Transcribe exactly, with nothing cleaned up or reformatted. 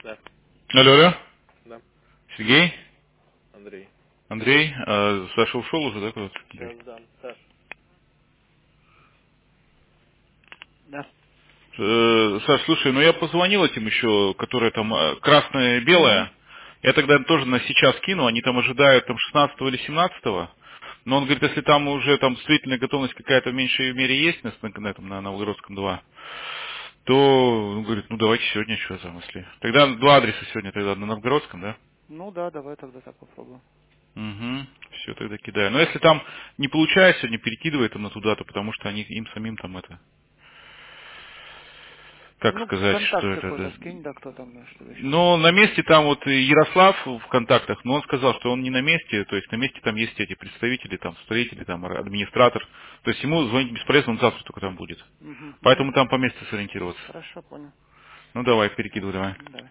Да, Алло, алло. да, Сергей? Андрей. Андрей? А, Саша ушел уже, да, куда-то? Андрей. Сейчас дам. Саш. Да. Э, Саш, слушай, ну я позвонил этим еще, которые там э, красное и Угу. белое. Я тогда тоже на сейчас кину, они там ожидают там шестнадцатого или семнадцатого. Но он говорит, если там уже там строительная готовность какая-то в меньшей мере есть на, на, этом, на Новогородском два, то он говорит, ну давайте сегодня что там, если. Тогда два адреса сегодня тогда на Новгородском, да? Ну да, давай тогда так попробуем. Угу. Все, тогда кидаю. Но если там не получается, сегодня перекидывай там на туда-то, потому что они им самим там это, как Ну, сказать, что контакт это, какой-то да. скинь, да, кто там, да, чтобы еще. Но на месте там вот и Ярослав в контактах, но он сказал, что он не на месте, то есть на месте там есть эти представители, там строители, там администратор, то есть ему звонить бесполезно, он завтра только там будет. Угу, угу. Поэтому там по месту сориентироваться. Хорошо, понял. Ну давай, перекидывай, давай. Давай.